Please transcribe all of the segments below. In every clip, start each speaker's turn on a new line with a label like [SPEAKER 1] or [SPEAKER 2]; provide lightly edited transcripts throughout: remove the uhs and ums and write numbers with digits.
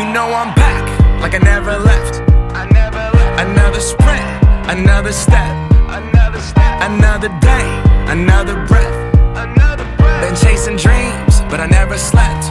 [SPEAKER 1] You know I'm back, like I never left. Another sprint, another step, another day, another breath. Been chasing dreams, but I never slept.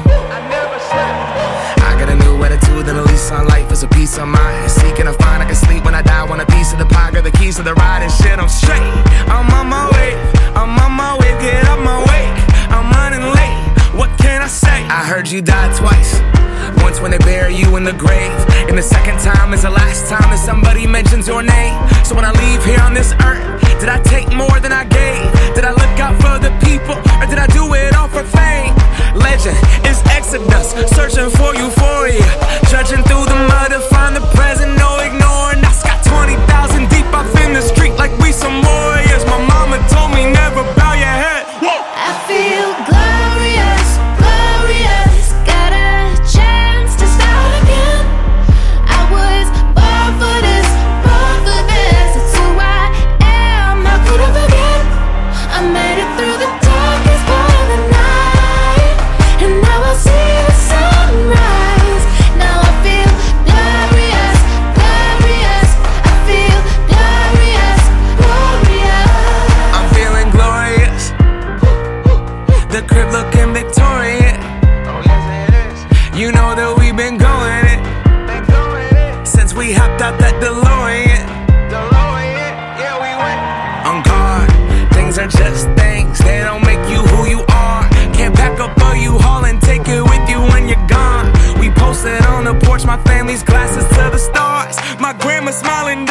[SPEAKER 1] I got a new attitude and a lease on life is a peace of mind. Seeking to find I can sleep when I die. Want a piece of the pie, got the keys to the ride and shit. I'm straight. I'm on my way. Get up my way. I'm running late. What can I say? I heard you died twice. Once when they bury you in the grave, and the second time is the last time that somebody mentions your name. So when I leave here on this earth, did I take more than I gave? Did I look out for the people, or did I do it all for fame? Legend is Exodus, searching for euphoria, trudging through the mud to find the present, no ignoring. I got 20,000 deep up in the street like we some warriors. My mama told me never bow your head. Whoa.
[SPEAKER 2] I feel glorious, glorious. Got a chance to start again. I was born for this, born for this. It's who I am, how could I forget? I made it through the darkest part of the night, and now I see the sunrise. Now I feel glorious, glorious. I feel glorious, glorious.
[SPEAKER 1] I'm feeling glorious. The crib looking victorious. Oh yes it is. You know that we've been going it since we hopped out that DeLorean. Yeah, we went on guard. Things are just things, they don't make you who you are. Can't pack up a U-Haul and take it with you when you're gone. We posted on the porch, my family's glasses to the stars. My grandma smiling